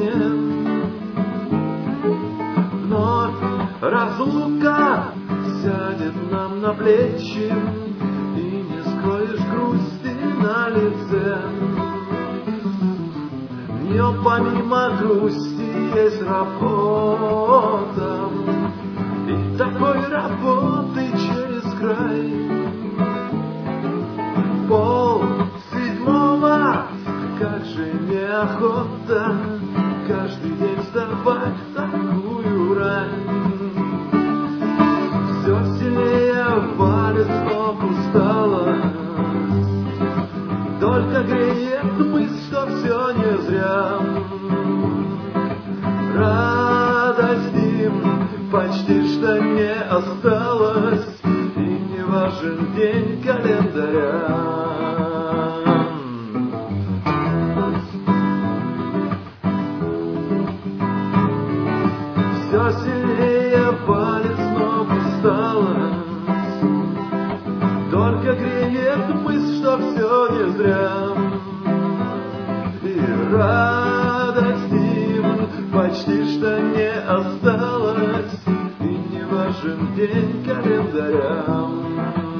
сне. Вновь разлука сядет нам на плечи, и не скроешь грусти на лице. В нее помимо грусти есть работа, и такой работы через край. 6:30, как же неохота каждый день вставать в такую рань. Все сильнее валит с ног усталость, только греет мысль, что все не зря. Радости почти что не осталось, и не важен день календаря. Все сильнее палец ног усталость, только греет мысль, что все не зря. И радости почти что не осталось, и не важен день календаря.